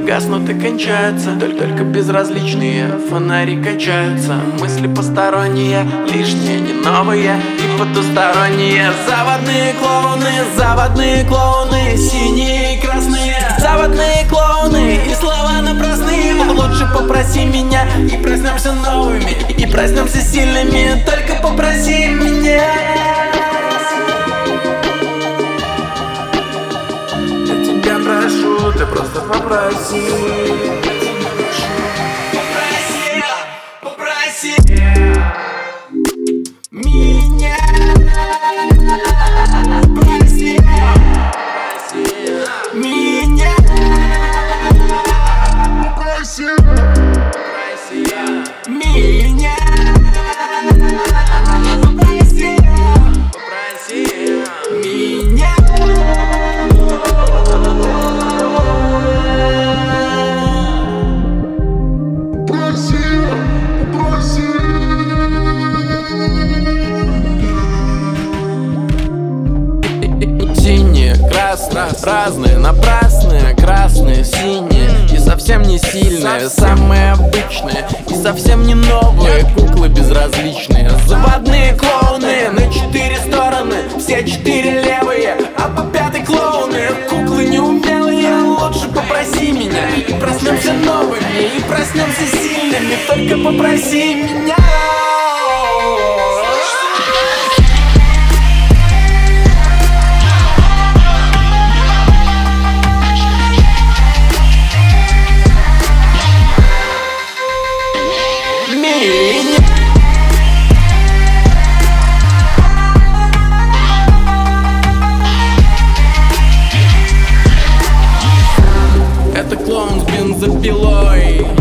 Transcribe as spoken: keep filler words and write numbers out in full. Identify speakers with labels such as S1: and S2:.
S1: гаснут и кончаются, только, только безразличные фонари качаются. Мысли посторонние, лишние, не новые и потусторонние. Заводные клоуны, заводные клоуны, синие и красные. Заводные клоуны и слова напрасные. Лучше попроси меня и проснемся новыми, и проснемся сильными. Только попроси меня. Я тебя прошу, ты просто попроси. Попроси, попроси меня. Проси меня. Проси меня. Попроси, попроси меня. Синие, красные, разные, напрасные, красные, синие и совсем не сильные, самые обычные и совсем не новые, куклы безразличные. Заводные клоуны на четыре стороны, все четыре левые, а по пятой клоуны. Куклы неумелые, лучше попроси меня, и проснемся новыми, и проснемся сильными. Только попроси меня. Это клоун с бензопилой.